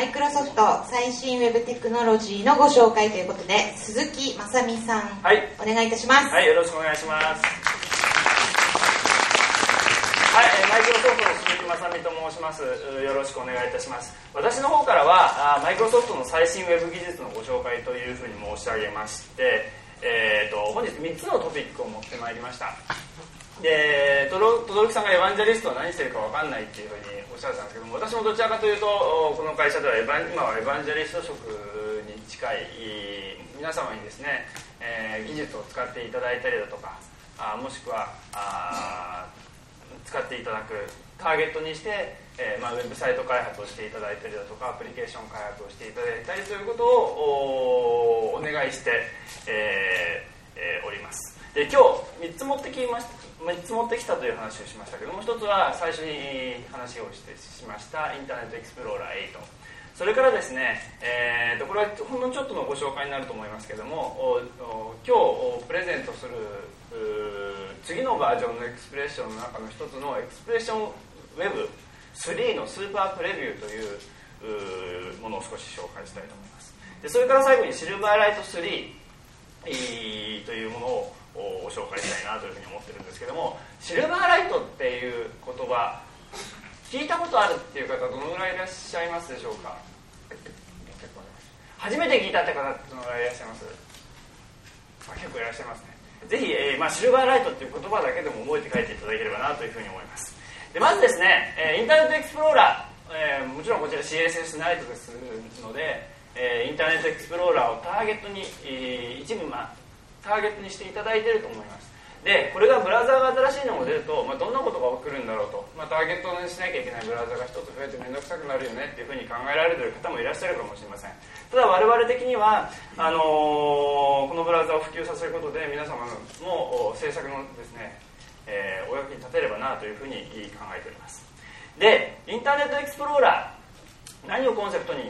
マイクロソフト最新ウェブテクノロジーのご紹介ということで、鈴木正美さん、 はい、 お願いいたします。 はい、よろしくお願いします。はい、マイクロソフトの鈴木正美と申します。よろしくお願いいたします。私の方からはマイクロソフトの最新ウェブ技術のご紹介というふうに申し上げまして、本日3つのトピックを持ってまいりました。で、轟さんがエヴァンジェリストは何してるか分かんないっていうふうにおっしゃってたんですけども、私もどちらかというとこの会社では今はエヴァンジェリスト職に近い皆様にですね、技術を使っていただいたりだとか、もしくは使っていただくターゲットにして、ウェブサイト開発をしていただいたりだとか、アプリケーション開発をしていただいたりということをお願いして、おります。で、今日3つ持ってきたという話をしましたけども、1つは最初に話をしましたインターネットエクスプローラー8、それからですね、これはほんのちょっとのご紹介になると思いますけども、今日プレゼントする次のバージョンのエクスプレッションの中の一つのエクスプレッションウェブ3のスーパープレビューというものを少し紹介したいと思います。で、それから最後にシルバーライト3というものを紹介したいなというふうに思ってるんですけども、シルバーライトっていう言葉聞いたことあるっていう方どのぐらいいらっしゃいますでしょうか。初めて聞いたって方どのぐらいいらっしゃいます？結構いらっしゃいますね。ぜひ、シルバーライトっていう言葉だけでも覚えて帰っていただければなというふうに思います。で、まずですね、インターネットエクスプローラー、もちろんこちら CSS ナイトですので、インターネットエクスプローラーをターゲットに、一部ターゲットにしていただいていると思います。で、これがブラウザーが新しいのが出ると、どんなことが起きるんだろうと、ターゲットにしなきゃいけないブラウザが一つ増えて面倒くさくなるよねっていうふうに考えられている方もいらっしゃるかもしれません。ただ我々的にはこのブラウザを普及させることで皆様の制作のですね、お役に立てればなというふうに考えております。で、インターネットエクスプローラー、何をコンセプトに、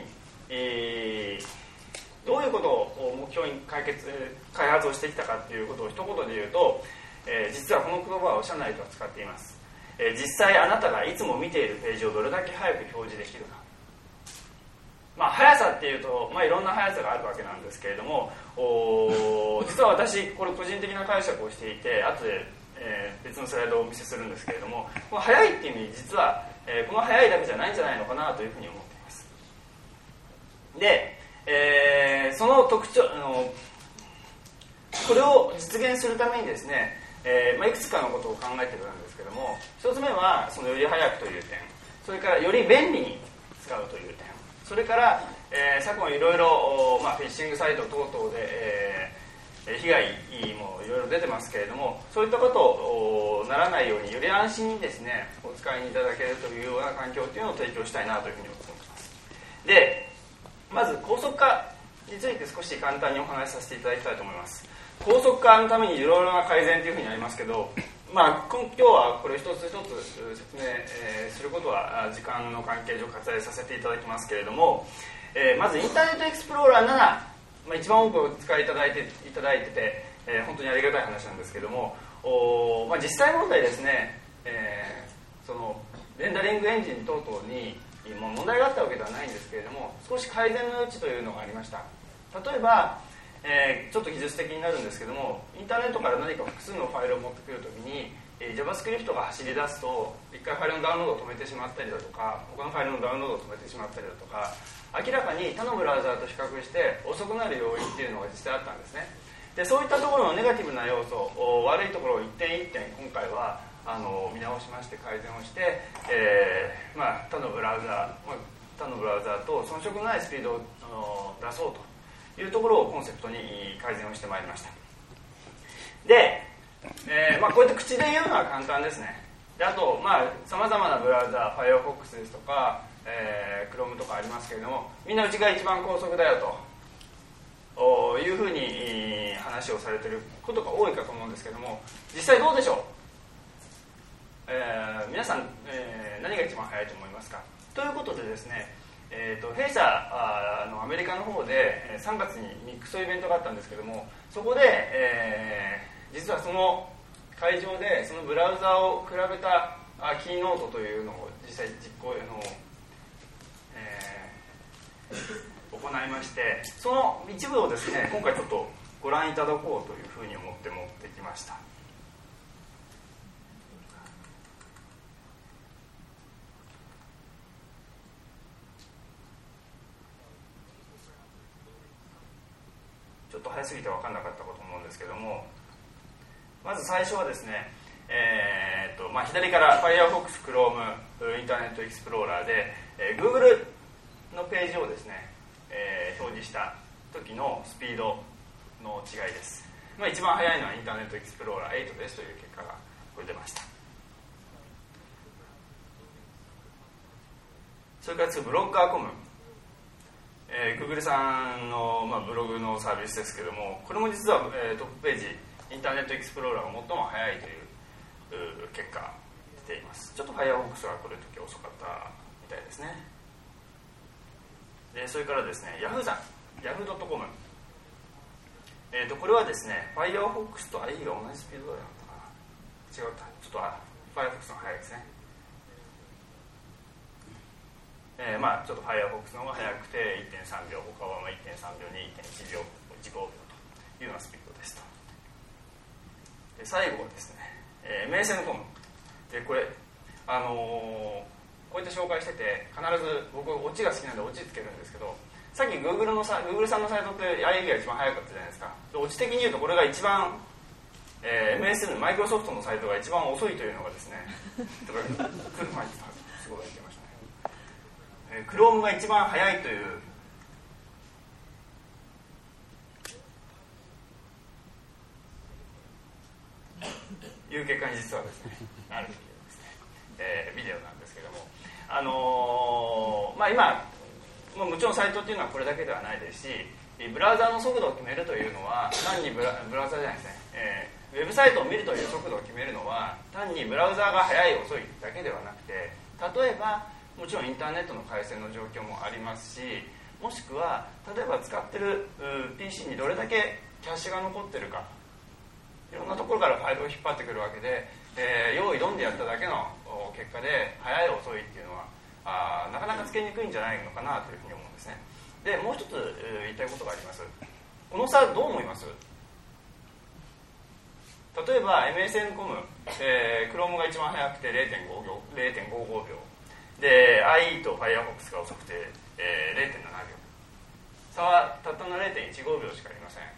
どういうことを目標に開発をしてきたかということを一言で言うと、実はこの言葉を社内では使っています。実際あなたがいつも見ているページをどれだけ早く表示できるか。速さっていうと、いろんな速さがあるわけなんですけれども、実は私これ個人的な解釈をしていて、後で、別のスライドをお見せするんですけれども、この速いっていう意味、実は、この速いだけじゃないんじゃないのかなというふうに思っています。で、その特徴これを実現するためにですね、いくつかのことを考えているんですけども、一つ目はそのより速くという点、それからより便利に使うという点、それから、昨今いろいろフィッシングサイト等々で、被害もいろいろ出てますけれども、そういったことにならないようにより安心にですねお使いにいただけるというような環境というのを提供したいなというふうに思っています。で、まず高速化について少し簡単にお話しさせていただきたいと思います。高速化のためにいろいろな改善というふうにありますけど、今日はこれ一つ一つ説明、することは時間の関係上割愛させていただきますけれども、まずインターネットエクスプローラー7、一番多くお使いいただいてて、本当にありがたい話なんですけども、実際問題ですね、そのレンダリングエンジン等々に問題があったわけではないんですけれども、少し改善の余地というのがありました。例えば、ちょっと技術的になるんですけども、インターネットから何か複数のファイルを持ってくるときに、JavaScript が走り出すと一回ファイルのダウンロードを止めてしまったりだとか、他のファイルのダウンロードを止めてしまったりだとか、明らかに他のブラウザーと比較して遅くなる要因っていうのが実際あったんですね。で、そういったところのネガティブな要素、悪いところを一点一点今回は見直しまして改善をして、他のブラウザーと遜色のないスピードを出そうというところをコンセプトに改善をしてまいりました。で、こうやって口で言うのは簡単ですね。で、あとさまざまなブラウザー、Firefox ですとか、Chrome とかありますけれども、みんなうちが一番高速だよというふうに話をされていることが多いかと思うんですけども、実際どうでしょう。皆さん、何が一番速いと思いますか。ということでですね、弊社のアメリカの方で3月にミックスイベントがあったんですけども、そこで、実はその会場でそのブラウザを比べたキーノートというのを実際実行行いまして、その一部をですね今回ちょっとご覧いただこうというふうに思って持ってきました。ちょっと早すぎて分かんなかったかと思うんですけども、まず最初はですね、左から Firefox、Chrome、インターネットエクスプローラーで、Google のページをですね、表示した時のスピードの違いです。一番速いのはインターネットエクスプローラー8ですという結果がこれ出ました。それから次ブロッカーコム、Google さんの、ブログのサービスですけども、これも実は、トップページインターネットエクスプローラーが最も速いという結果が出ています。ちょっと Firefox はこれ時遅かったみたいですね。でそれからですね Yahoo さん Yahoo.com、これはですね Firefox と IE が同じスピードだったかな、違った、ちょっと Firefox の方が速いですね。ちょっと Firefox の方が速くて 1.3 秒、他は1.3秒、2.1 秒、15秒というようなスピードですと。で最後はですね、MSN.com でこれこうやって紹介してて必ず僕オチが好きなんでオチつけるんですけど、さっき Google さんのサイトって IE が一番速かったじゃないですか。でオチ的に言うとこれが一番、MSN マイクロソフトのサイトが一番遅いというのがですねとか来る前にすごい言ってましたね。Chrome が一番速いという結果に実はですねあるというですね、ビデオなんですけども、今もちろんサイトっていうのはこれだけではないですし、ブラウザーの速度を決めるというのは単にブラウザーじゃないですね、ウェブサイトを見るという速度を決めるのは単にブラウザーが速い遅いだけではなくて、例えばもちろんインターネットの回線の状況もありますし、もしくは例えば使ってる PC にどれだけキャッシュが残ってるか、いろんなところからファイルを引っ張ってくるわけで、用意どんでやっただけの結果で早い遅いっていうのはなかなかつけにくいんじゃないのかなというふうに思うんですね。でもう一つ、言いたいことがあります。この差どう思います？例えば MSN.com、Chrome が一番速くて 0.55 秒で IE と Firefox が遅くて、0.7 秒、差はたったの 0.15 秒しかありません。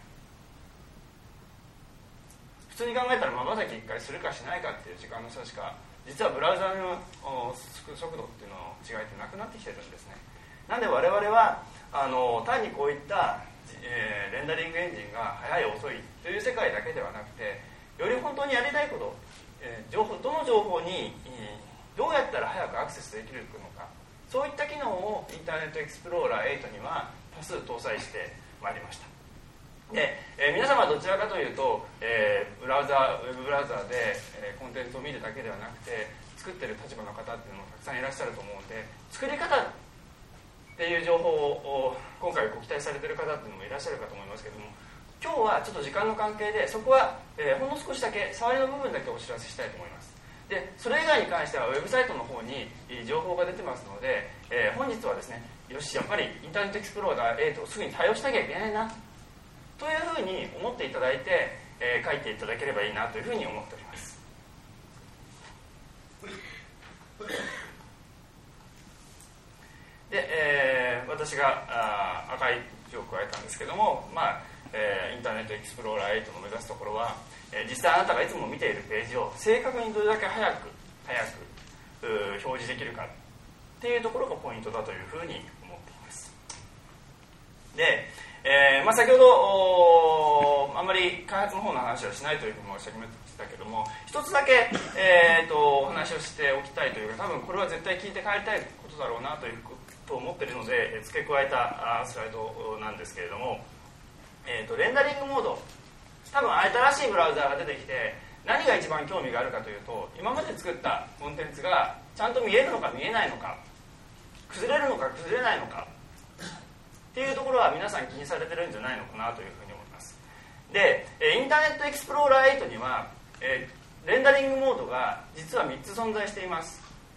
普通に考えたらまばたき1回するかしないかっていう時間の差しか実はブラウザの速度っていうのの違いってなくなってきてるんですね。なんで我々は単にこういった、レンダリングエンジンが速い遅いという世界だけではなくて、より本当にやりたいこと、どの情報に、どうやったら早くアクセスできるのか、そういった機能をインターネットエクスプローラー8には多数搭載してまいりました。で、皆様はどちらかというと、ウェブブラウザーで、コンテンツを見るだけではなくて作ってる立場の方っていうのもたくさんいらっしゃると思うんで、作り方っていう情報を今回ご期待されている方っていうのもいらっしゃるかと思いますけども、今日はちょっと時間の関係でそこは、ほんの少しだけ触りの部分だけお知らせしたいと思います。でそれ以外に関してはウェブサイトの方に情報が出てますので、本日はですね、よしやっぱりインターネットエクスプローラー8をすぐに対応しなきゃいけないなというふうに思っていただいて、書いていただければいいなというふうに思っております。で、私が赤い字を加えたんですけども、インターネットエクスプローラー8の目指すところは、実際あなたがいつも見ているページを正確にどれだけ早く表示できるかっていうところがポイントだというふうに思っています。で、先ほどあんまり開発の方の話はしないというふうに申し上げましたけども、一つだけ、お話をしておきたいというか、多分これは絶対聞いて帰りたいことだろうなというと思っているので付け加えたスライドなんですけれども、レンダリングモード、多分新しいブラウザーが出てきて何が一番興味があるかというと、今まで作ったコンテンツがちゃんと見えるのか見えないのか、崩れるのか崩れないのかっていうところは皆さん気にされてるんじゃないのかなというふうに思います。で、インターネットエクスプローラー8には、レンダリングモードが実は3つ存在しています。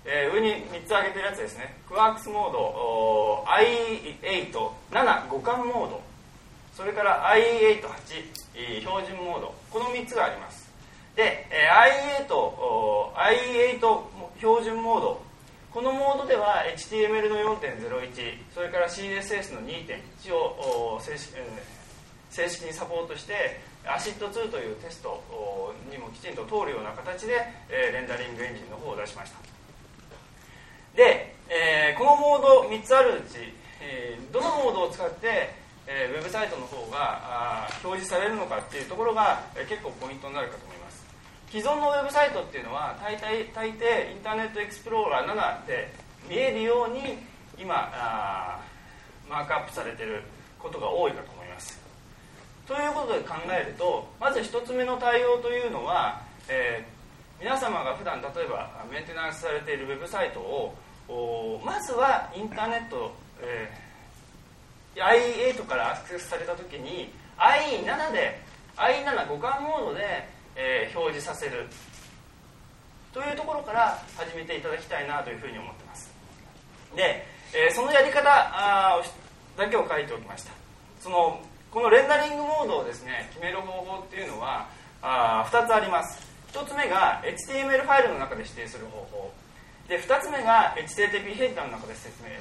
上に3つ挙げてるやつですね。クワークスモード、i8、7、互換モード、それから i8、8、標準モード、この3つがあります。で、i8 標準モード、このモードでは HTML の 4.01、それから CSS の 2.1 を正式にサポートして、ACID2 というテストにもきちんと通るような形でレンダリングエンジンの方を出しました。で、このモード3つあるうち、どのモードを使ってウェブサイトの方が表示されるのかっていうところが結構ポイントになるかと思います。既存のウェブサイトっていうのは大抵インターネットエクスプローラー7で見えるように今マークアップされていることが多いかと思います。ということで考えると、まず1つ目の対応というのは、皆様が普段例えばメンテナンスされているウェブサイトをまずはインターネット、i8 からアクセスされたときに i7 互換モードで、表示させるというところから始めていただきたいなというふうに思っています。で、そのやり方だけを書いておきました。このレンダリングモードをですね決める方法っていうのは2つあります。1つ目が HTML ファイルの中で指定する方法で、2つ目が HTTP ヘッダーの中で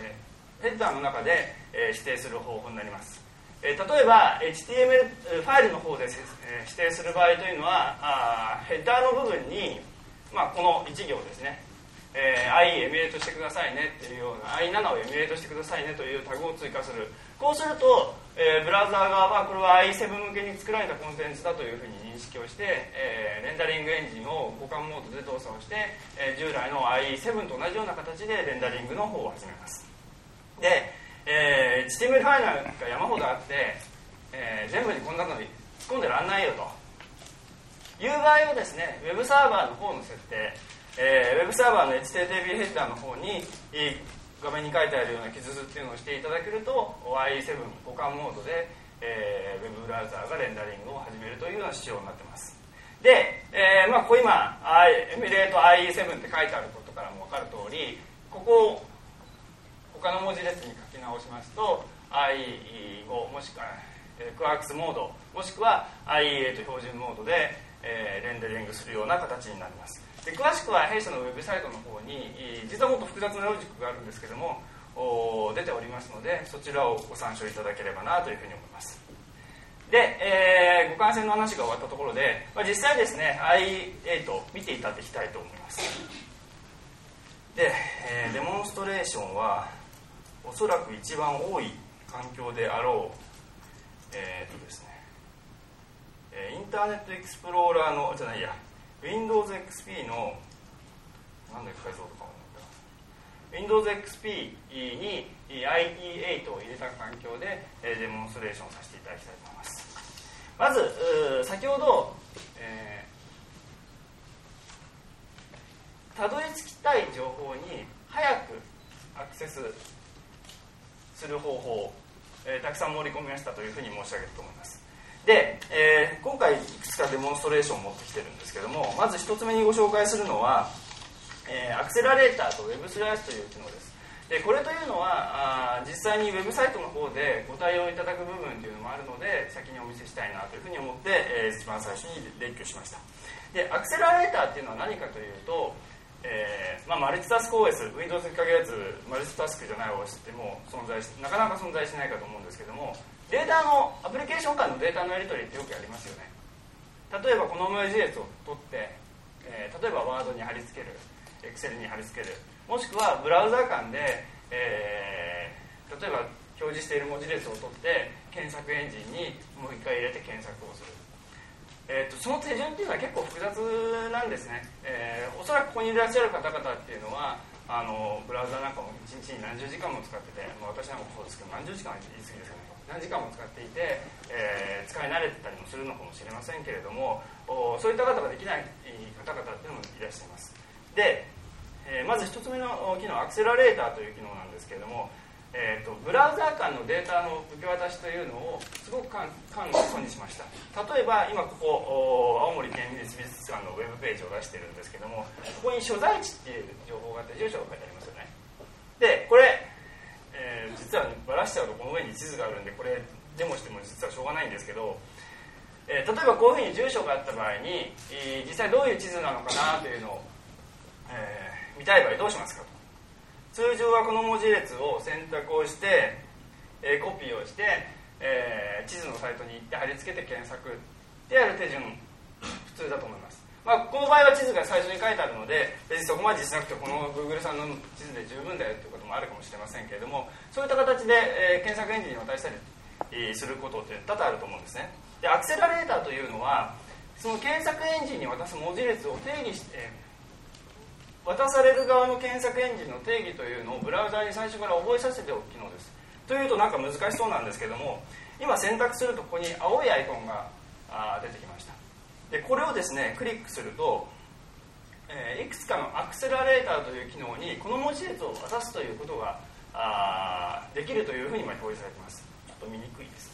指定する方法になります。例えば HTML ファイルの方で指定する場合というのはヘッダーの部分に、この1行ですね、i エミュレートしてくださいねっていうような i7 をエミュレートしてくださいねというタグを追加する。こうすると、ブラウザー側はこれは i7 向けに作られたコンテンツだというふうに認識をして、レンダリングエンジンを互換モードで動作をして、従来の i7 と同じような形でレンダリングの方を始めます。で、HTML ファイルが山ほどあって、全部にこんなのに突っ込んでらんないよという場合はですね、ウェブサーバーの方の設定、ウェブサーバーの HTTP ヘッダーの方に画面に書いてあるような記述っていうのをしていただけると i7 互換モードで、ウェブブラウザーがレンダリングを始めるというような仕様になっています。で、ここ今エミュレート i7 って書いてあることからも分かる通り、ここを他の文字列に書き直しますと i5 もしくはクワークスモードもしくは i8 標準モードで、レンダリングするような形になります。で、詳しくは弊社のウェブサイトの方に実はもっと複雑なロジックがあるんですけども出ておりますので、そちらをご参照いただければなというふうに思います。で、互換性の話が終わったところで、実際ですね i8 見ていただきたいと思います。で、デモンストレーションはおそらく一番多い環境であろうですね、インターネットエクスプローラーのWindows XP の何で解像度かを思った Windows XP に IT8 を入れた環境でデモンストレーションさせていただきたいと思います。まず先ほど、たどり着きたい情報に早くアクセスする方法を、たくさん盛り込みましたというふうに申し上げると思います。で、今回いくつかデモンストレーションを持ってきてるんですけども、まず1つ目にご紹介するのは、アクセラレーターと Web スライスという機能です。で、これというのは実際にウェブサイトの方でご対応いただく部分というのもあるので先にお見せしたいなというふうに思って、一番最初に列挙しました。で、アクセラレーターっていうのは何かというと、マルチタスク OS、Windows に限らずマルチタスクじゃない OS ってもうなかなか存在しないかと思うんですけども、データのアプリケーション間のデータのやり取りってよくやりますよね。例えばこの文字列を取って、例えばワードに貼り付ける、Excel に貼り付ける、もしくはブラウザー間で、例えば表示している文字列を取って検索エンジンにもう一回入れて検索をする。その手順っていうのは結構複雑なんですね。おそらくここにいらっしゃる方々っていうのはブラウザなんかも1日に何十時間も使ってて、私なんかもそうですけど何十時間は言い過ぎですよね。何時間も使っていて、使い慣れてたりもするのかもしれませんけれども、そういった方ができない方々っていうのもいらっしゃいます。で、まず1つ目の機能、アクセラレーターという機能なんですけれども、 ブラウザー間のデータの受け渡しというのをすごく簡素にしました。例えば今ここ青森県立美術館のウェブページを出してるんですけども、ここに所在地っていう情報があって住所が書いてありますよね。でこれ、実はばらしちゃうとこの上に地図があるんで、これデモしても実はしょうがないんですけど、例えばこういうふうに住所があった場合に、実際どういう地図なのかなというのを、見たい場合どうしますかと。通常はこの文字列を選択をして、コピーをして、地図のサイトに行って貼り付けて検索でやる手順、普通だと思います。この場合は地図が最初に書いてあるので、別にそこまでしなくてこの Google さんの地図で十分だよということもあるかもしれませんけれども、そういった形で、検索エンジンに渡したりすることって多々あると思うんですね。でアクセラレーターというのはその検索エンジンに渡す文字列を定義して、渡される側の検索エンジンの定義というのをブラウザーに最初から覚えさせておく機能です。というとなんか難しそうなんですけども、今選択するとここに青いアイコンが出てきました。でこれをですねクリックすると、いくつかのアクセラレーターという機能にこの文字列を渡すということができるというふうに表示されています。ちょっと見にくいですね。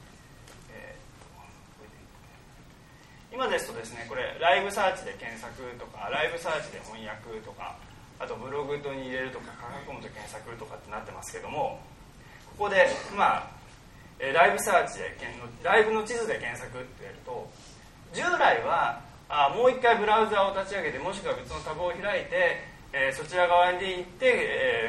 今ですとですね、これライブサーチで検索とかライブサーチで翻訳とか、あとブログに入れるとかカカコムと検索とかってなってますけども、ここでライブサーチでライブの地図で検索ってやると、従来はもう一回ブラウザを立ち上げて、もしくは別のタブを開いて、そちら側に行って、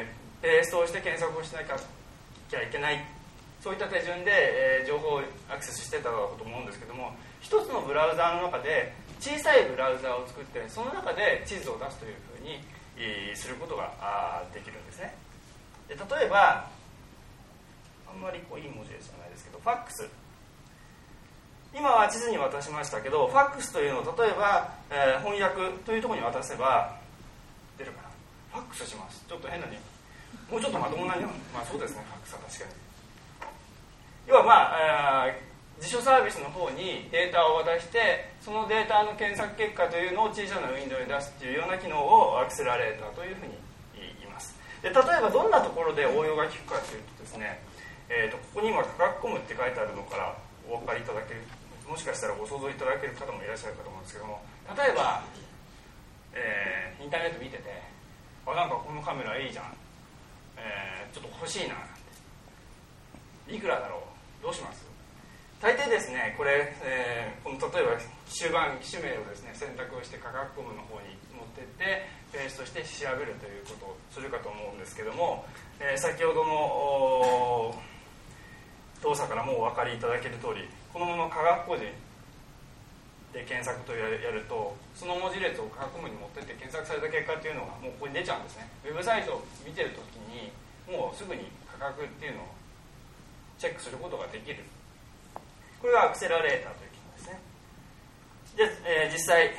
ペーストをして検索をしなきゃいけない、そういった手順で、情報をアクセスしてたと思うんですけども、一つのブラウザーの中で小さいブラウザーを作って、その中で地図を出すというふうにすることができるんですね。で例えばあんまりいい文字列じゃないですけど、ファックス、今は地図に渡しましたけど、ファックスというのを例えば、翻訳というところに渡せば出るかな。ファックスします。ちょっと変なにもうちょっとまともなそうですね、ファックスは確かに。要は辞書サービスの方にデータを渡して、そのデータの検索結果というのを小さなウィンドウに出すというような機能をアクセラレーターというふうに言います。で例えばどんなところで応用が効くかというとですね、ここに今カカコムって書いてあるのからお分かりいただける、もしかしたらご想像いただける方もいらっしゃるかと思うんですけども、例えば、インターネット見てて、なんかこのカメラいいじゃん、ちょっと欲しいな、いくらだろう、どうします？大抵ですね、これ、この例えば機種名をですね選択をしてカカコムの方に持っていってペーストして調べるということをするかと思うんですけども、先ほどの動作からもうお分かりいただける通り、このまま科学個人で検索とやると、その文字列をカカコムに持ってって検索された結果っていうのがもうここに出ちゃうんですね。ウェブサイトを見てるときにもうすぐに価格っていうのをチェックすることができる。これがアクセラレーターという機能ですね。で、実際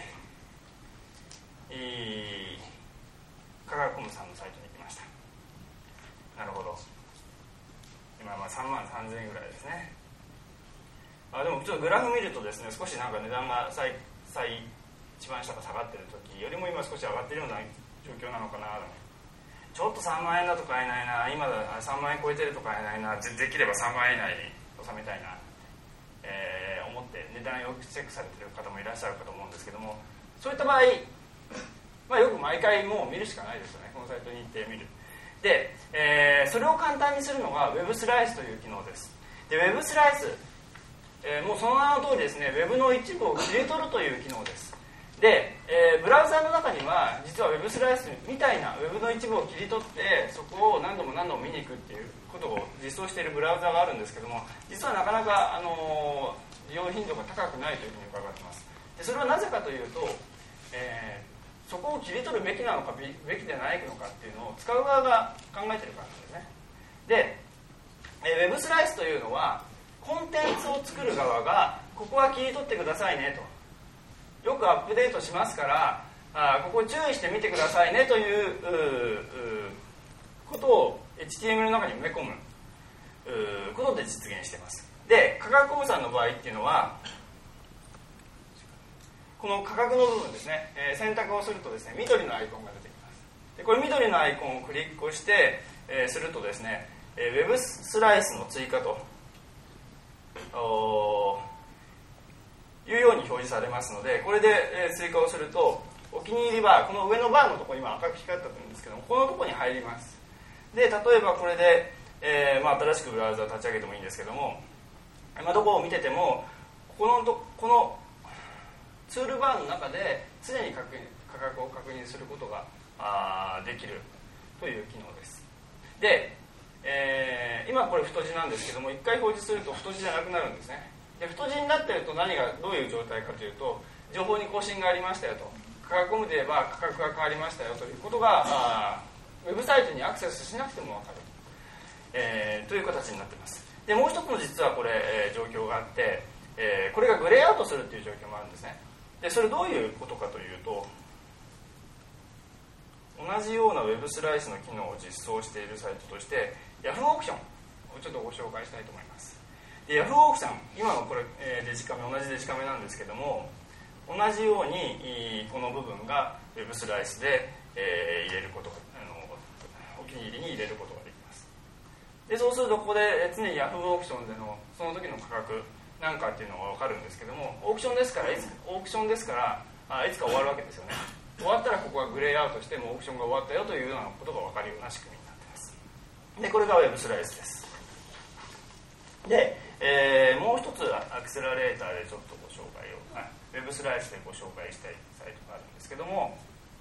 カカコムさんのサイトに行きました。なるほど、今33,000円ぐらいですね。でもちょっとグラフ見るとですね、少しなんか値段が一番下が下がってる時よりも今少し上がってるような状況なのかな。ちょっと3万円だと買えないな、今だ3万円超えてると買えないな、できれば3万円以内に収めたいな、思って値段よくチェックされてる方もいらっしゃるかと思うんですけども、そういった場合、よく毎回もう見るしかないですよね。このサイトに行って見る。で、それを簡単にするのが Web スライスという機能です。で Web スライス、もうその名の通りですね、 Web の一部を切り取るという機能です。で、ブラウザーの中には実は Web スライスみたいな Web の一部を切り取ってそこを何度も見に行くっていうことを実装しているブラウザーがあるんですけども、実はなかなか、利用頻度が高くないというふうに伺っています。でそれはなぜかというと、そこを切り取るべきなのかべきでないのかっていうのを使う側が考えてるからなんですね。で、Web スライスというのはコンテンツを作る側がここは切り取ってくださいねと、よくアップデートしますからここ注意してみてくださいねということを HTML の中に埋め込むことで実現しています。で、価格コムさんの場合っていうのはこの価格の部分ですね、選択をするとですね、緑のアイコンが出てきます。でこれ緑のアイコンをクリックをして、するとですね、 ウェブスライスの追加というように表示されますので、これで追加をするとお気に入りはこの上のバーのところ、今赤く光ったと思うんですけども、このところに入ります。で、例えばこれで、新しくブラウザを立ち上げてもいいんですけども、どこを見ててもこのツールバーの中で常に価格を確認することができるという機能です。で、今これ太字なんですけども、1回表示すると太字じゃなくなるんですね。で、太字になっていると何がどういう状態かというと、情報に更新がありましたよと、価格コムで言えば価格が変わりましたよということがウェブサイトにアクセスしなくても分かる、という形になっています。で、もう一つの実はこれ、状況があって、これがグレーアウトするという状況もあるんですね。で、それどういうことかというと、同じようなウェブスライスの機能を実装しているサイトとして Yahoo オークションをちょっとご紹介したいと思います。で、Yahoo オークション、今のこれ、デジカメ、同じデジカメなんですけども、同じようにこの部分がウェブスライスで、入れることがお気に入りに入れることができます。で、そうするとここで常に Yahoo オークションでのその時の価格なんかっていうのが分かるんですけども、オークションですからいつか終わるわけですよね。終わったらここがグレーアウトしてもうオークションが終わったよというようなことが分かるような仕組みになっています。で、これがウェブスライスです。で、もう一つアクセラレーターでちょっとご紹介を、ウェブスライスでご紹介したいサイトがあるんですけども、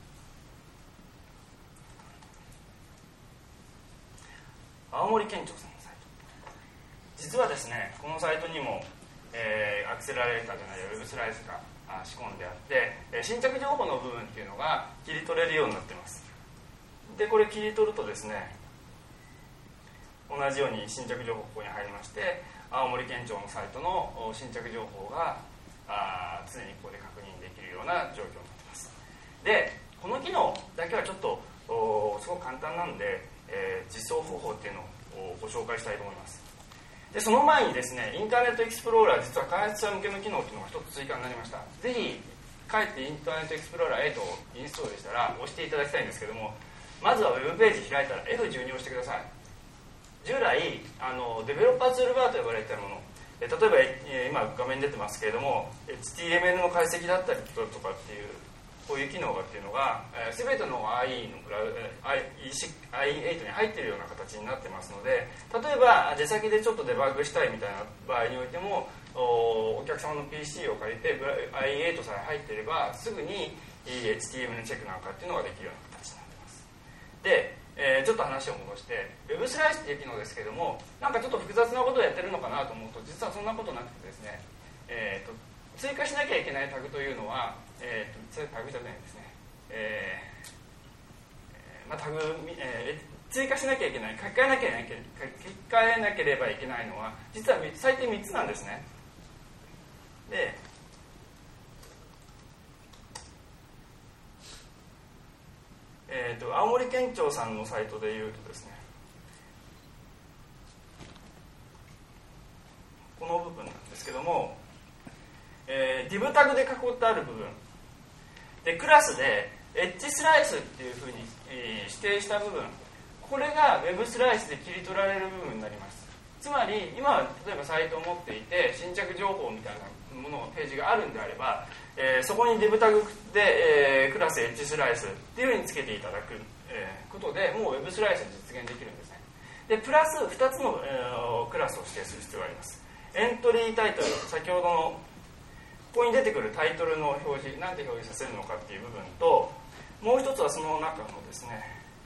青森県庁さんのサイト、実はですね、このサイトにも、アクセラレーターじゃないウェブスライスが仕込んであって、新着情報の部分っていうのが切り取れるようになっています。で、これ切り取るとですね、同じように新着情報ここに入りまして、青森県庁のサイトの新着情報が常にここで確認できるような状況になっています。で、この機能だけはちょっとすごく簡単なんで、実装方法っていうのをご紹介したいと思います。で、その前にですね、インターネットエクスプローラー、実は開発者向けの機能っていうのが一つ追加になりました。ぜひ帰ってインターネットエクスプローラー8をインストールしたら押していただきたいんですけども、まずはウェブページ開いたら F12 を押してください。従来デベロッパーツールバーと呼ばれているもの、例えば今画面に出てますけれども HTML の解析だったりとかっていうこういう機能がっていうのが全ての IE のIE8 に入っているような形になってますので、例えば出先でちょっとデバッグしたいみたいな場合においてもお客様の PC を借りて IE8 さえ入っていればすぐに HTML チェックなんかっていうのができるような形になってます。で、ちょっと話を戻してウェブスライスっていう機能ですけども、なんかちょっと複雑なことをやってるのかなと思うと実はそんなことなくてですね、追加しなきゃいけないタグというのは、タグじゃないですね、タグ、追加しなきゃいけない、書き換えなければいけないのは実は最低3つなんですね。で、青森県庁さんのサイトでいうとですね、この部分なんですけども、div タグで囲ってある部分で、クラスでエッジスライスっていうふうに、指定した部分、これが Web スライスで切り取られる部分になります。つまり今は例えばサイトを持っていて新着情報みたいなものページがあるんであれば、そこに div タグで、クラスエッジスライスっていうふうにつけていただく、ことでもう Web スライス実現できるんですね。でプラス2つの、クラスを指定する必要があります。エントリータイトル、先ほどのここに出てくるタイトルの表示、何て表示させるのかっていう部分と、もう一つはその中のですね、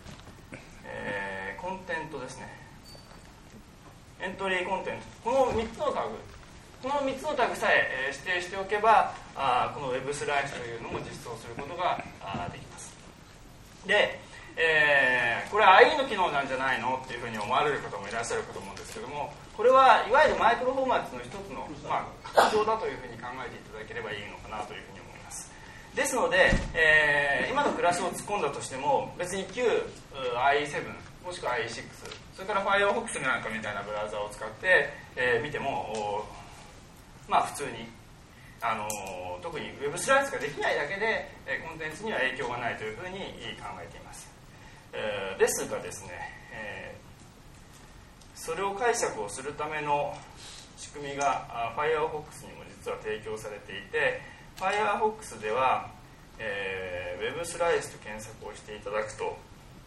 コンテントですね、エントリーコンテント、この3つのタグさえ指定しておけばこの Web スライスというのも実装することができます。で、これは IE の機能なんじゃないのっていうふうに思われる方もいらっしゃるかと思うんですけども、これはいわゆるマイクロフォーマットの一つの、拡張だというふうに考えていただければいいのかなというふうに思います。ですので、今のクラスを突っ込んだとしても別に旧 IE7 もしくは IE6、 それから Firefox なんかみたいなブラウザを使って、見ても普通に特に Web スライスができないだけでコンテンツには影響がないというふうに考えています。ですがですね、 それを解釈をするための仕組みがFirefox にも実は提供されていて、Firefox では、Web スライスと検索をしていただくと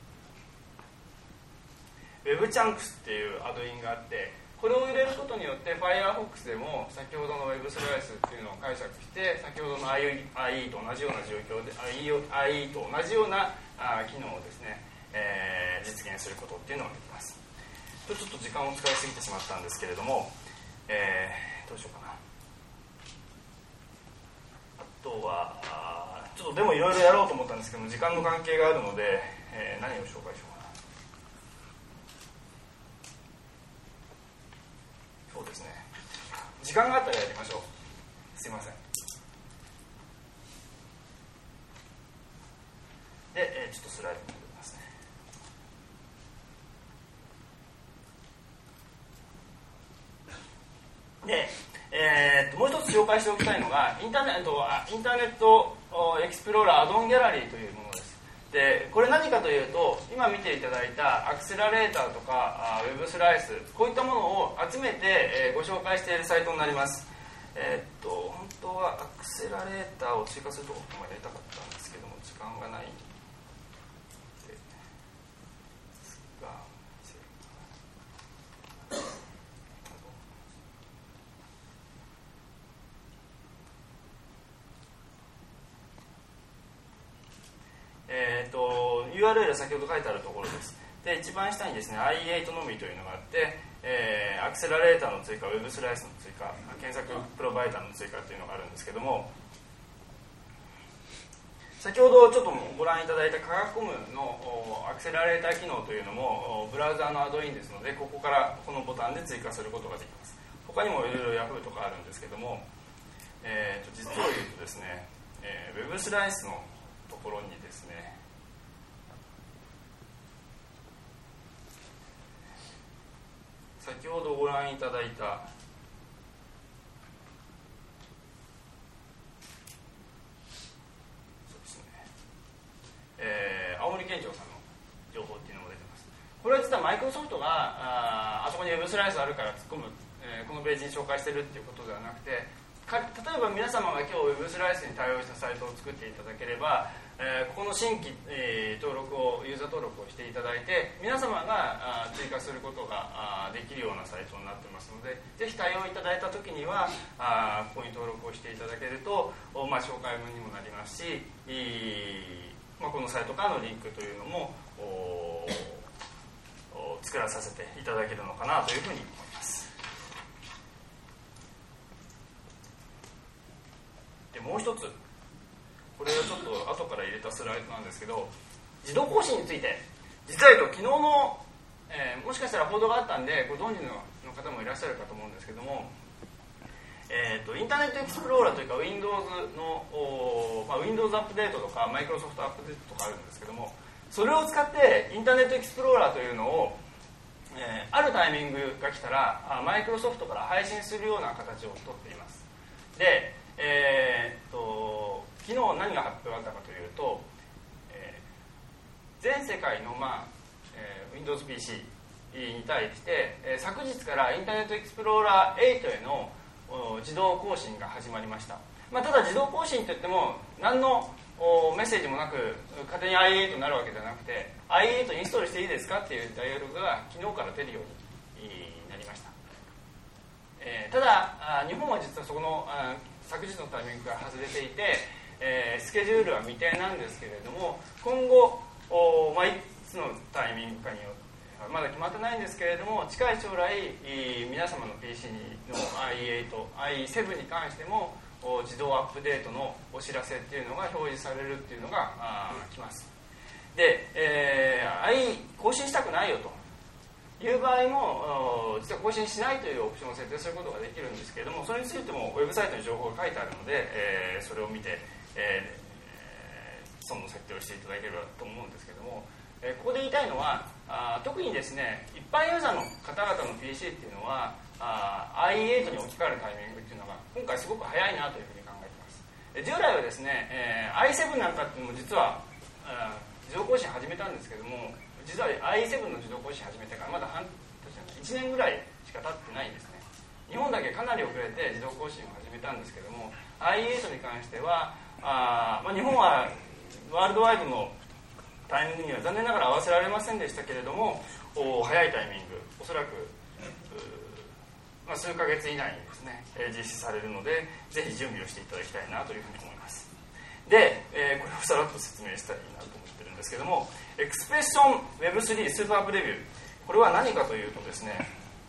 Web チャンクスっていうアドインがあって、これを入れることによって Firefox でも先ほどの Web スライスっていうのを解釈して、先ほどの IE と同じような状況で IE と同じような機能をですね、実現することっていうのができます。ちょっと時間を使いすぎてしまったんですけれども、どうしようかな。あとはちょっとでもいろいろやろうと思ったんですけども、時間の関係があるので、何を紹介しようかな。そうですね、時間があったらやりましょう。すいません。で、ちょっとスライドに戻りますね。で、もう一つ紹介しておきたいのがインターネットエクスプローラーアドオンギャラリーというものです。で、これ何かというと、今見ていただいたアクセラレーターとかウェブスライス、こういったものを集めて、ご紹介しているサイトになります。本当はアクセラレーターを追加するところまでやりたかったんですけども、時間がないんですが、URL は先ほど書いてあるところです。で、一番下にですね IE8 のみというのがあって、アクセラレーターの追加、ウェブスライスの追加、検索プロバイダーの追加というのがあるんですけども、先ほどちょっとご覧いただいた科学コムのアクセラレーター機能というのもブラウザーのアドインですので、ここからこのボタンで追加することができます。他にもいろいろ Yahoo とかあるんですけども、実を言うとですね、ウェブスライスのところにですね、先ほどご覧いただいたそうですね、青森県庁さんの情報っていうのも出てます。これは実はマイクロソフトがあそこにウェブスライスあるから突っ込む、このページに紹介してるっていうことではなくて、例えば皆様が今日ウェブスライスに対応したサイトを作っていただければ、ここの新規、登録をユーザー登録をしていただいて、皆様が追加することができるようなサイトになってますので、ぜひ対応いただいた時にはここに登録をしていただけると、紹介文にもなりますし、このサイトからのリンクというのも作らさせていただけるのかなというふうに思います。で、もう一つ、これはちょっと後から入れたスライドなんですけど、自動更新について、実は昨日の、もしかしたら報道があったんでご存知の方もいらっしゃるかと思うんですけども、インターネットエクスプローラーというか Windows の、Windows アップデートとか Microsoft アップデートとかあるんですけども、それを使ってインターネットエクスプローラーというのを、あるタイミングが来たらマイクロソフトから配信するような形をとっています。で、昨日何が発表があったかというと、全世界の、Windows PC に対して、昨日からインターネットエクスプローラー8への自動更新が始まりました。ただ自動更新といっても何のメッセージもなく勝手に IE8 になるわけじゃなくて、 IE8 インストールしていいですかっていうダイアログが昨日から出るようになりました。ただ日本は実はそこの昨日のタイミングから外れていて、スケジュールは未定なんですけれども、今後いつのタイミングかによってまだ決まってないんですけれども、近い将来皆様の PC の IE7 に関しても自動アップデートのお知らせっていうのが表示されるっていうのが来ます。で、IE 更新したくないよという場合も実は更新しないというオプションを設定することができるんですけれども、それについてもウェブサイトに情報が書いてあるので、それを見て、その設定をしていただければと思うんですけれども、ここで言いたいのは特にですね、一般ユーザーの方々の PC っていうのはIE8 に置き換えるタイミングっていうのが今回すごく早いなというふうに考えています。従来はですね、i7 なんかっていうのも実は自動更新始めたんですけども、実は i7 の自動更新始めてからまだ1 1年ぐらいしか経ってないんですね。日本だけかなり遅れて自動更新を始めたんですけども、 i8 に関しては日本はワールドワイドのタイミングには残念ながら合わせられませんでしたけれども、早いタイミング、おそらく数ヶ月以内にですね、実施されるので、ぜひ準備をしていただきたいなというふうに思います。で、これをさらっと説明したらいいなと思ってるんですけども、エクスプレッション Web3 スーパープレビュー、これは何かというとですね、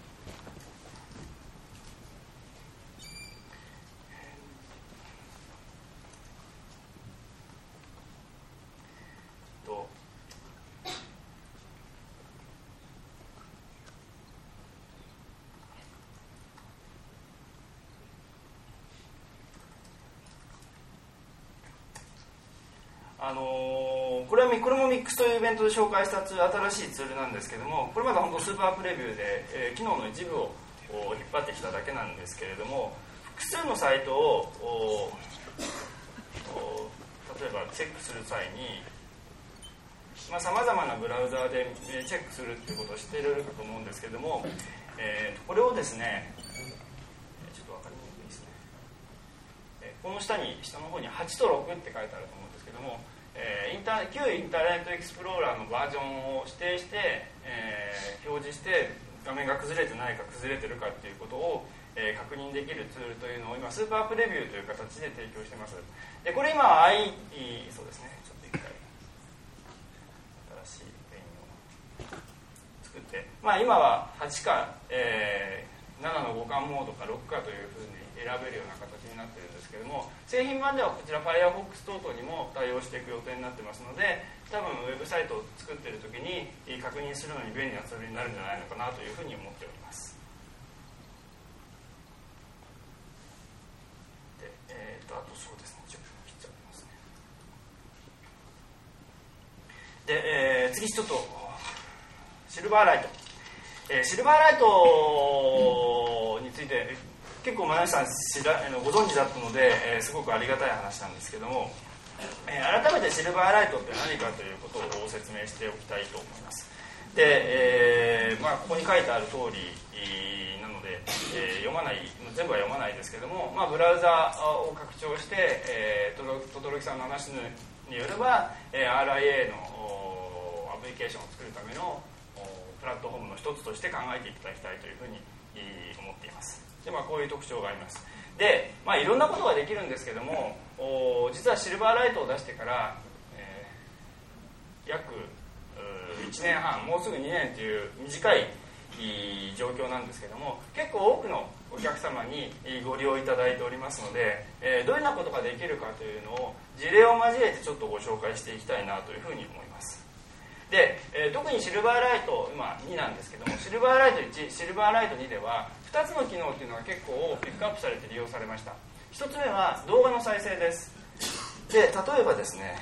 これもミックスというイベントで紹介した新しいツールなんですけども、これまだ本当スーパープレビューで、機能の一部を引っ張ってきただけなんですけれども、複数のサイトを例えばチェックする際にさまざまなブラウザーでチェックするっていうことを知っているかと思うんですけども、これをですね、ちょっと分かりにくいですね、この下の方に8と6って書いてあると思うんですけども、旧インターネットエクスプローラーのバージョンを指定して、表示して画面が崩れてないか崩れてるかっていうことを、確認できるツールというのを今スーパープレビューという形で提供しています。でこれ今はそうですね、ちょっと一回新しいペンを作って、今は8か、7の互換モードか6かというふうに選べるような形になっているんですけども、製品版ではこちら Firefox 等々にも対応していく予定になってますので、多分ウェブサイトを作っている時に確認するのに便利なツールになるんじゃないのかなというふうに思っております。で、あとそうですね、ちょっと切っちゃいますね。で、次ちょっとシルバーライト、シルバーライトについて結構皆さんご存知だったので、すごくありがたい話なんですけども、改めてシルバーライトって何かということを説明しておきたいと思います。で、ここに書いてある通りなので、全部は読まないですけども、ブラウザを拡張して、轟さんの話によれば、RIA のアプリケーションを作るためのプラットフォームの一つとして考えていただきたいというふうに思っています。でこういう特徴があります。で、いろんなことができるんですけども、実はシルバーライトを出してから、約1年半、もうすぐ2年という短い状況なんですけども、結構多くのお客様にご利用いただいておりますので、どういうようなことができるかというのを事例を交えてちょっとご紹介していきたいなというふうに思います。で、特にシルバーライト今2なんですけども、シルバーライト1、シルバーライト2では2つの機能というのが結構ピックアップされて利用されました。1つ目は動画の再生です。で、例えばですね、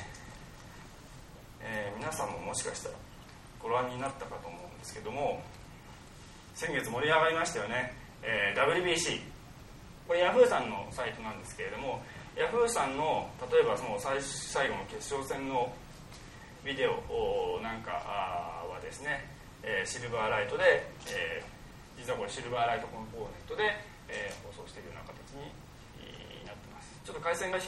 皆さんももしかしたらご覧になったかと思うんですけども、先月盛り上がりましたよね、WBC、これ Yahoo さんのサイトなんですけれども、Yahoo さんの例えばその最後の決勝戦のビデオなんかはですね、シルバーライトで、実はこれシルバーライトコンポーネントで、放送しているような形になってます。ちょっと回線が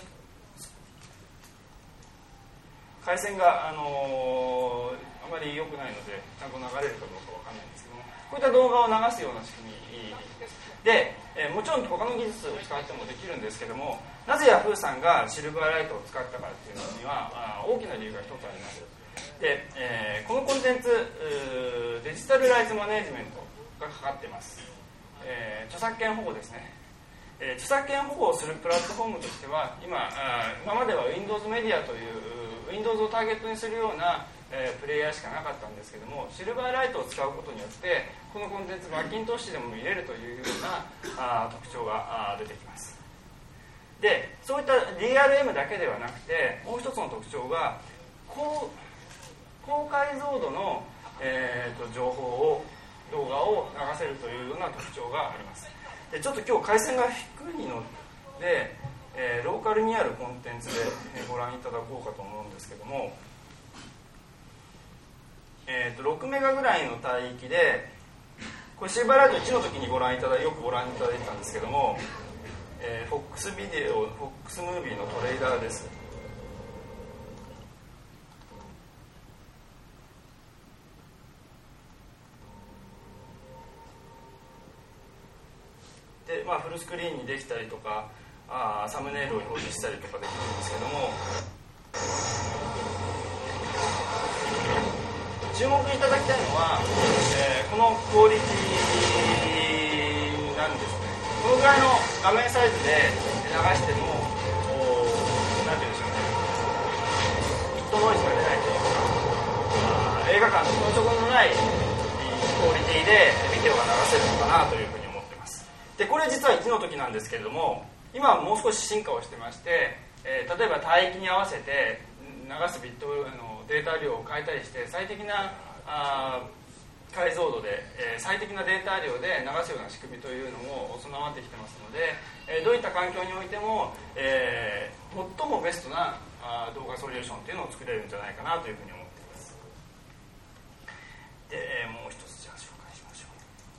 あまり良くないのでちゃんと流れるかどうかわかんないんですけども、こういった動画を流すような仕組みです。で、もちろん他の技術を使ってもできるんですけども、なぜ Yahoo さんがシルバーライトを使ったかっていうのには大きな理由が一つあります。で、このコンテンツデジタルライツマネジメントがかかっています。著作権保護ですね。著作権保護をするプラットフォームとしては今までは Windows メディアという Windows をターゲットにするようなプレイヤーしかなかったんですけども、シルバーライトを使うことによってこのコンテンツマッキントッシュでも見れるというような特徴が出てきます。で、そういった DRM だけではなくて、もう一つの特徴が高解像度の、情報動画を流せるというような特徴があります。で、ちょっと今日回線が低いので、ローカルにあるコンテンツでご覧いただこうかと思うんですけども、6メガぐらいの帯域で、 これシルバーライト1の時によくご覧いただいてたんですけども、FOX ビデオ、FOX ムービーのトレーラーです。で、フルスクリーンにできたりとか、サムネイルを表示したりとかできるんですけども、注目いただきたいのは、このクオリティなんですね。このぐらいの画面サイズで流しても、なんて言うんでしょうね、ヒットノイズが出ないというか、映画館の遜色のないクオリティでビデオが流せるのかなというふうに思っています。で、これ実は1の時なんですけれども、今はもう少し進化をしてまして、例えば帯域に合わせて流すビットのデータ量を変えたりして、最適な解像度で、最適なデータ量で流すような仕組みというのも備わってきてますので、どういった環境においても、最もベストな動画ソリューションというのを作れるんじゃないかなというふうに思っています。で、もう一つじゃあ紹介しましょ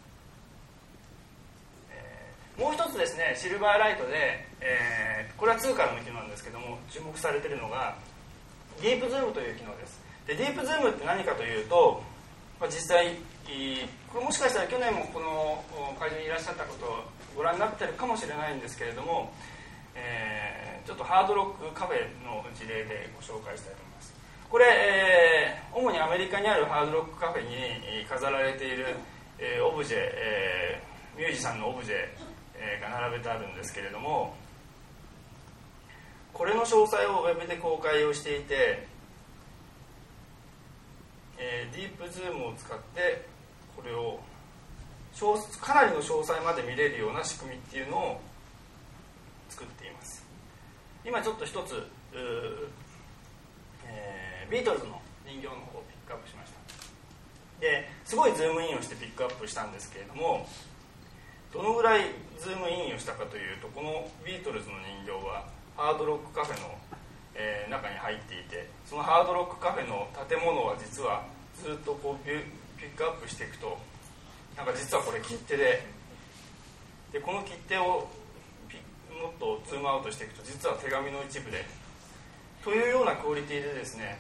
う。もう一つですね、シルバーライトで、これは2からの機能なんですけども、注目されているのがディープズームという機能です。で、ディープズームって何かというと、実際これもしかしたら去年もこの会場にいらっしゃったことをご覧になっているかもしれないんですけれども、ちょっとハードロックカフェの事例でご紹介したいと思います。これ、主にアメリカにあるハードロックカフェに飾られているオブジェ、ミュージシャンのオブジェが並べてあるんですけれども、これの詳細をウェブで公開をしていて、ディープズームを使ってこれをかなりの詳細まで見れるような仕組みっていうのを作っています。今ちょっと一つビートルズの人形の方をピックアップしました。ですごいズームインをしてピックアップしたんですけれども、どのぐらいズームインをしたかというと、このビートルズの人形はハードロックカフェの中に入っていて、そのハードロックカフェの建物は実はずっとこうピックアップしていくと、なんか実はこれ切手で、この切手をもっとズームアウトしていくと、実は手紙の一部でというようなクオリティでですね、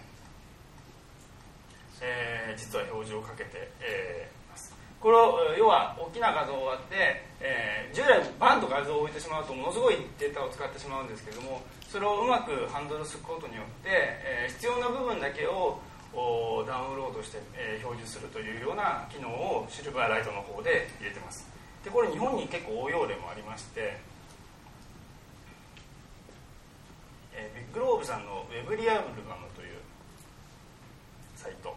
実は表示をかけてます。これを要は大きな画像を割って、従来バンと画像を置いてしまうとものすごいデータを使ってしまうんですけども、それをうまくハンドルすることによって、必要な部分だけをダウンロードして、表示するというような機能をシルバーライトの方で入れてます。で、これ日本に結構応用例もありまして、ビッグローブさんのウェブリアルバムというサイト、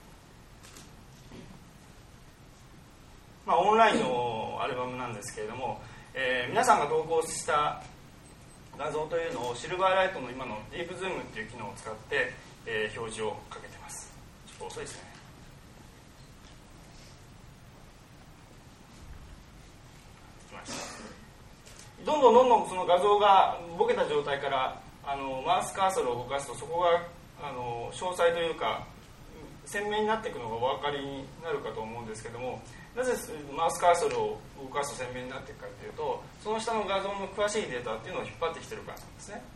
オンラインのアルバムなんですけれども、皆さんが投稿した画像というのをシルバーライトの今のディープズームっていう機能を使って、表示をかけてます。ちょっと遅いですね。どんどんその画像がボケた状態からマウスカーソルを動かすと、そこが詳細というか鮮明になっていくのがお分かりになるかと思うんですけども、なぜマウスカーソルを動かすと鮮明になっていくかというと、その下の画像の詳しいデータっていうのを引っ張ってきてるからなんですね。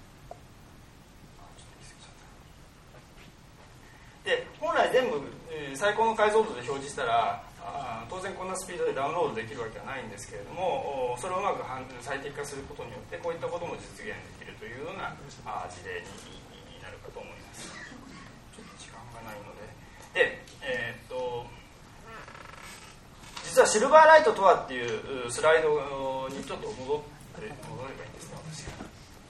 で、本来全部、最高の解像度で表示したら当然こんなスピードでダウンロードできるわけはないんですけれども、それをうまく最適化することによってこういったことも実現できるというような事例になるかと思います。ちょっと時間がないので、実はシルバーライトとはっていうスライドにちょっと戻ればいいんですね、私が。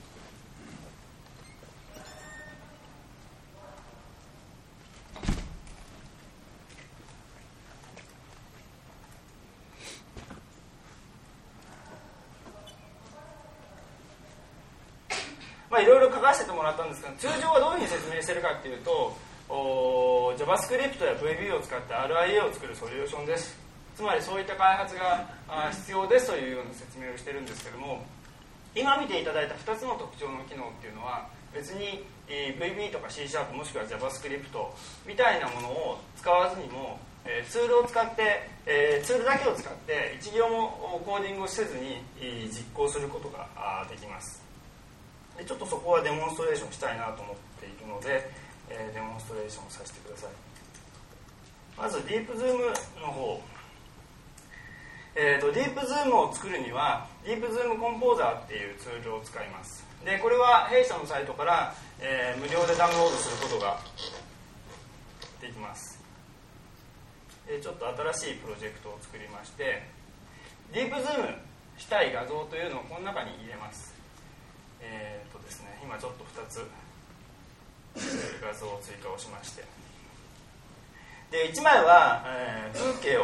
いろいろ書かせてもらったんですが、通常はどういうふうに説明しているかというと、JavaScript や VB を使って RIA を作るソリューションです。つまりそういった開発が必要ですというような説明をしているんですけども、今見ていただいた2つの特徴の機能っていうのは別に VB とか C# もしくは JavaScript みたいなものを使わずにもツールを使って、ツールだけを使って一行もコーディングをせずに実行することができます。でちょっとそこはデモンストレーションしたいなと思っているので、デモンストレーションをさせてください。まずディープズームの方、ディープズームを作るにはディープズームコンポーザーっていうツールを使います。でこれは弊社のサイトから、無料でダウンロードすることができます。ちょっと新しいプロジェクトを作りまして、ディープズームしたい画像というのをこの中に入れます。ですね、今ちょっと2つ画像を追加をしまして、で1枚は、風景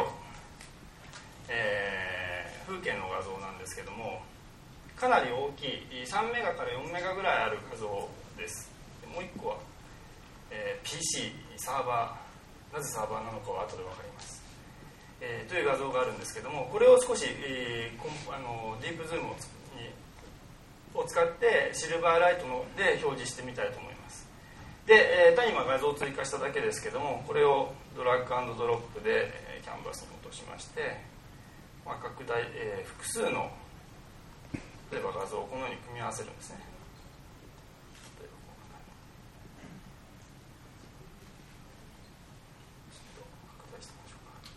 の画像なんですけども、かなり大きい3メガから4メガぐらいある画像です。でもう1個は、PC サーバー、なぜサーバーなのかは後で分かります、という画像があるんですけども、これを少し、ディープズームを使ってシルバーライトで表示してみたいと思います。で、単に今画像を追加しただけですけども、これをドラッグ&ドロップでキャンバスに落としまして、拡大、複数の例えば画像をこのように組み合わせるんですね。例えばちょっと拡大してみましょ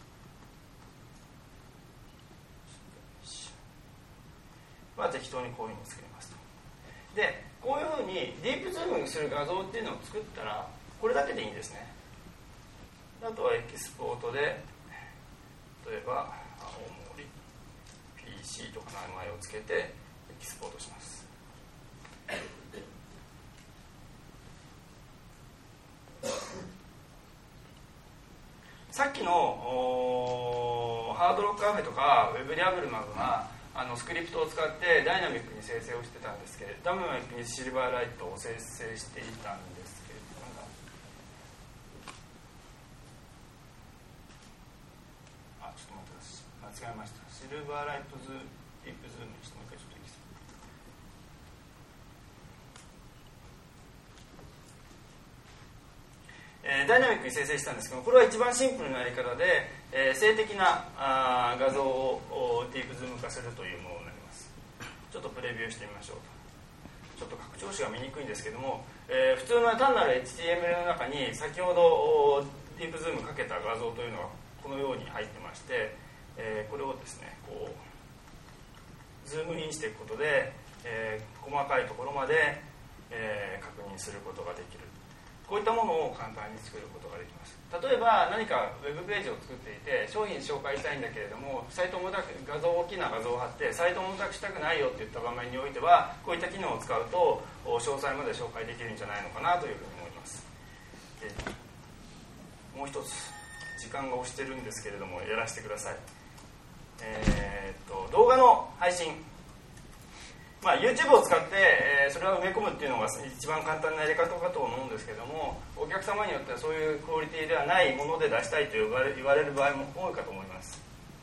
うか。適当にこういうふうに作りますと。でこういうふうにディープズームする画像っていうのを作ったらこれだけでいいんですね。あとはエキスポートで例えば青森 PC とか名前をつけてエキスポートします。さっきのハードロックカフェとかウェブリアブルなどがスクリプトを使ってダイナミックに生成をしてたんですけれど、ダイナミックにシルバーライトを生成していたんですけれども、ちょっと待ってください、間違えました。シルバーライトディープズームにしてもう一回ちょっといいですか。ダイナミックに生成したんですけど、これは一番シンプルなやり方で、静的な画像をディープズーム化するというものになります。ちょっとプレビューしてみましょうと。ちょっと拡張子が見にくいんですけども、普通の単なる HTML の中に先ほどディープズームかけた画像というのがこのように入ってまして、これをですねこうズームインしていくことで、細かいところまで、確認することができる。こういったものを簡単に作ることができます。例えば何かウェブページを作っていて商品紹介したいんだけれども、サイト重たく大きな画像を貼ってサイト重たくしたくないよっていった場面においてはこういった機能を使うと詳細まで紹介できるんじゃないのかなというふうに思います。もう一つ時間が押してるんですけれどもやらせてください。動画の配信、YouTube を使って、それを埋め込むっていうのが一番簡単なやり方かと思うんですけども、お客様によってはそういうクオリティではないもので出したいと言われる場合も多いかと思います。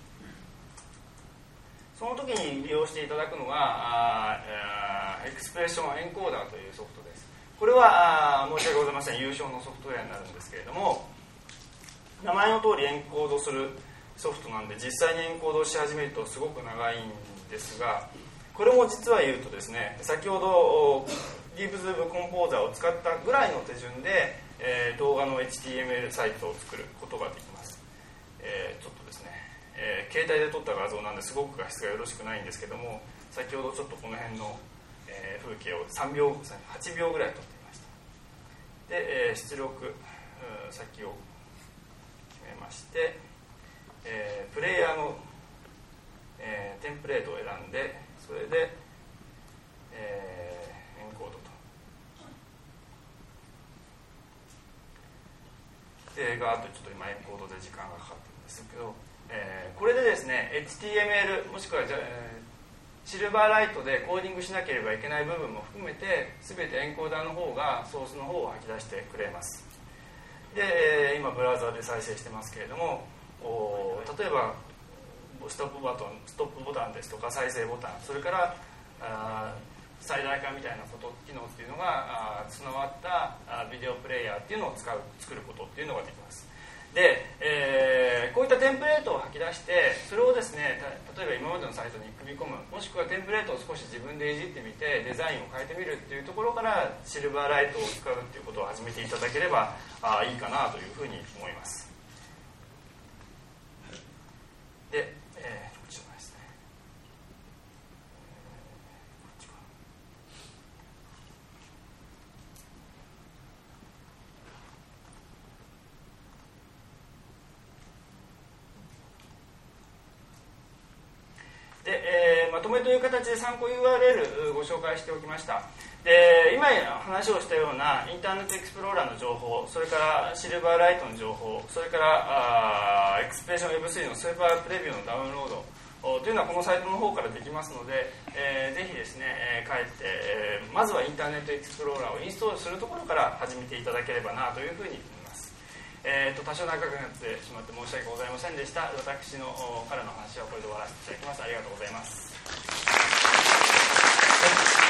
その時に利用していただくのがエクスプレッションエンコーダーというソフトです。これは申し訳ございません、有償のソフトウェアになるんですけれども、名前の通りエンコードするソフトなんで実際にエンコードし始めるとすごく長いんですが、これも実は言うとですね、先ほどディープズームコンポーザーを使ったぐらいの手順で、動画の HTML サイトを作ることができます。ちょっとですね、携帯で撮った画像なんですごく画質がよろしくないんですけども、先ほどちょっとこの辺の、風景を8秒ぐらい撮ってみました。で、出力先を決めまして、プレイヤーの、テンプレートを選んで、それで、エンコードと。で、ガーッとちょっと今エンコードで時間がかかってるんですけど、これでですね、HTML もしくはシルバーライトでコーディングしなければいけない部分も含めて、全てエンコーダーの方がソースの方を吐き出してくれます。で、今ブラウザで再生してますけれども、例えばストップボタンですとか再生ボタン、それから最大化みたいな機能っていうのが備わったビデオプレイヤーっていうのを作ることっていうのができます。 で、こういったテンプレートを吐き出してそれをですね例えば今までのサイトに組み込む、もしくはテンプレートを少し自分でいじってみてデザインを変えてみるっていうところからシルバーライトを使うっていうことを始めていただければいいかなというふうに思います。で、こちらですね、で、まとめという形で参考 URL ご紹介しておきました。で、今話をしたようなインターネットエクスプローラーの情報、それからシルバーライトの情報、それからエクスプレッション Web3 のスーパープレビューのダウンロードというのはこのサイトの方からできますので、ぜひですね、帰って、まずはインターネットエクスプローラーをインストールするところから始めていただければなというふうに思います。多少長くなってしまって申し訳ございませんでした。私のからの話はこれで終わらせていただきます。ありがとうございます。